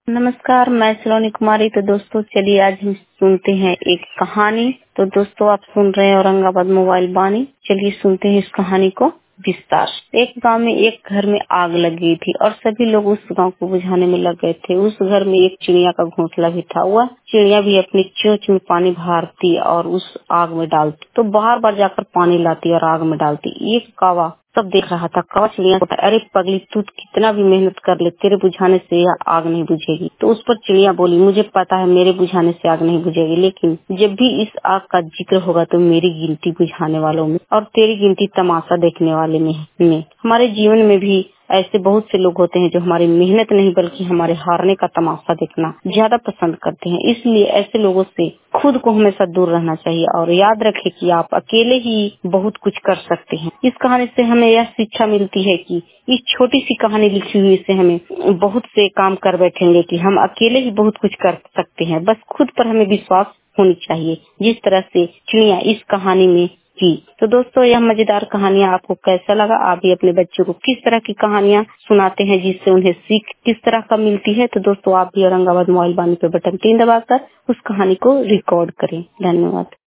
नमस्कार, मैं सलोनी कुमारी। तो दोस्तों चलिए आज हम सुनते हैं एक कहानी। तो दोस्तों आप सुन रहे हैं औरंगाबाद मोबाइल बानी। चलिए सुनते हैं इस कहानी को विस्तार से। एक गांव में एक घर में आग लग गई थी और सभी लोग उस गांव को बुझाने में लग गए थे। उस घर में एक चिड़िया का घोंसला भी था। वह चिड़िया भी अपनी चोंच में पानी भरती और उस आग में डालती, तो बार बार जाकर पानी लाती और आग में डालती। एक कौवा सब देख रहा था। कौवा चिड़िया को, अरे पगली, तू कितना भी मेहनत कर ले, तेरे बुझाने से यह आग नहीं बुझेगी। तो उस पर चिड़िया बोली, मुझे पता है मेरे बुझाने से आग नहीं बुझेगी, लेकिन जब भी इस आग का जिक्र होगा तो मेरी गिनती बुझाने वालों में और तेरी गिनती तमाशा देखने वाले में। हमारे जीवन में भी ऐसे बहुत से लोग होते हैं जो हमारी मेहनत नहीं बल्कि हमारे हारने का तमाशा देखना ज्यादा पसंद करते हैं। इसलिए ऐसे लोगों से खुद को हमेशा दूर रहना चाहिए और याद रखें कि आप अकेले ही बहुत कुछ कर सकते हैं। इस कहानी से हमें यह शिक्षा मिलती है कि इस छोटी सी कहानी लिखी हुई से हमें बहुत से काम कर बैठेंगे कि हम अकेले ही बहुत कुछ कर सकते हैं। बस खुद पर हमें विश्वास होनी चाहिए, जिस तरह से चिड़िया इस कहानी में की। तो दोस्तों यह मजेदार कहानियाँ आपको कैसा लगा? आप भी अपने बच्चों को किस तरह की कहानियाँ सुनाते हैं जिससे उन्हें सीख किस तरह का मिलती है? तो दोस्तों आप भी औरंगाबाद मोबाइल बानी पे बटन 3 दबाकर उस कहानी को रिकॉर्ड करें। धन्यवाद।